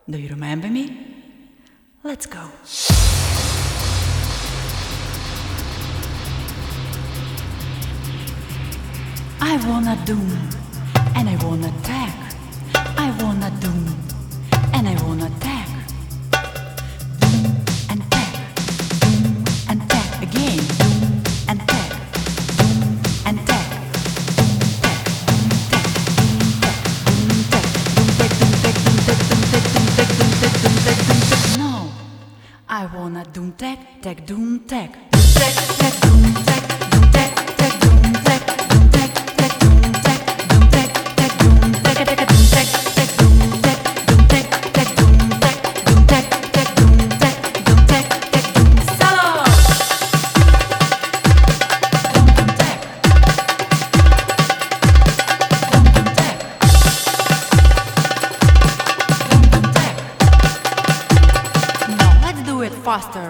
Do you remember me? Let's go. I wanna doom, and I wanna tag. I wanna doom, and I wanna tag. Doom and tag, doom and tag again. Doom and tag, doom and tag, doom tag, doom tag, doom tag, doom tag, doom tag, doom tag, doom tag, doom tag, doom tag, doom tag. No, I wanna doom tag, tag, doom tag, doom tag, tag, doom tag, doom tag, tag, doom tag, doom tag, tag, doom tag, doom tag, tag, doom tag, tag, doom tag, tag, doom tag, doom tag, tag, doom tag, doom tag, tag, doom tag, doom tag, tag, doom solo. Doom tag, doom tag, doom tag. Now let's do it faster.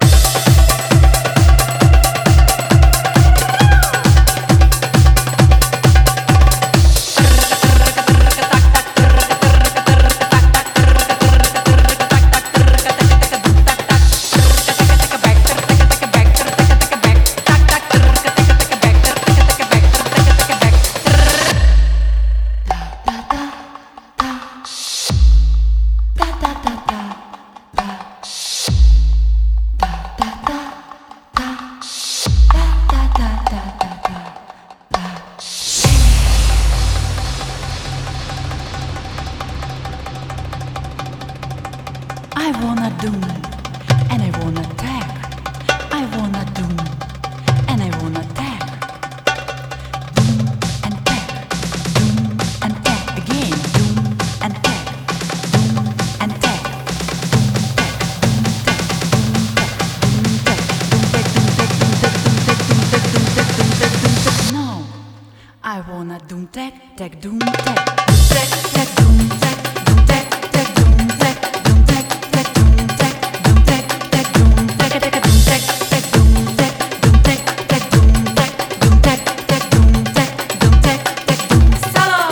I wanna doom, and I wanna tag. I wanna doom, and I wanna tag. Doom and tag, doom and tag again. Doom and tag, doom and tag, doom tag, doom tag, doom tag, doom tag, doom tag, doom tag, doom tag, doom tag, doom tag, doom tag, doom tag. No, I wanna doom tag, tag, doom tag, doom tag, tag, doom tag, doom tag, tag, doom tag, doom tag, tag, doom tag, doom tag, tag, doom tag, tag, doom tag, tag, doom tag, doom tag, tag, doom tag, doom tag, tag, doom tag, doom tag, tag, doom solo.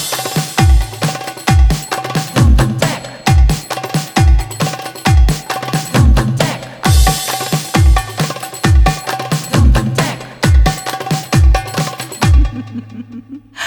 Doom tag, doom tag, doom tag.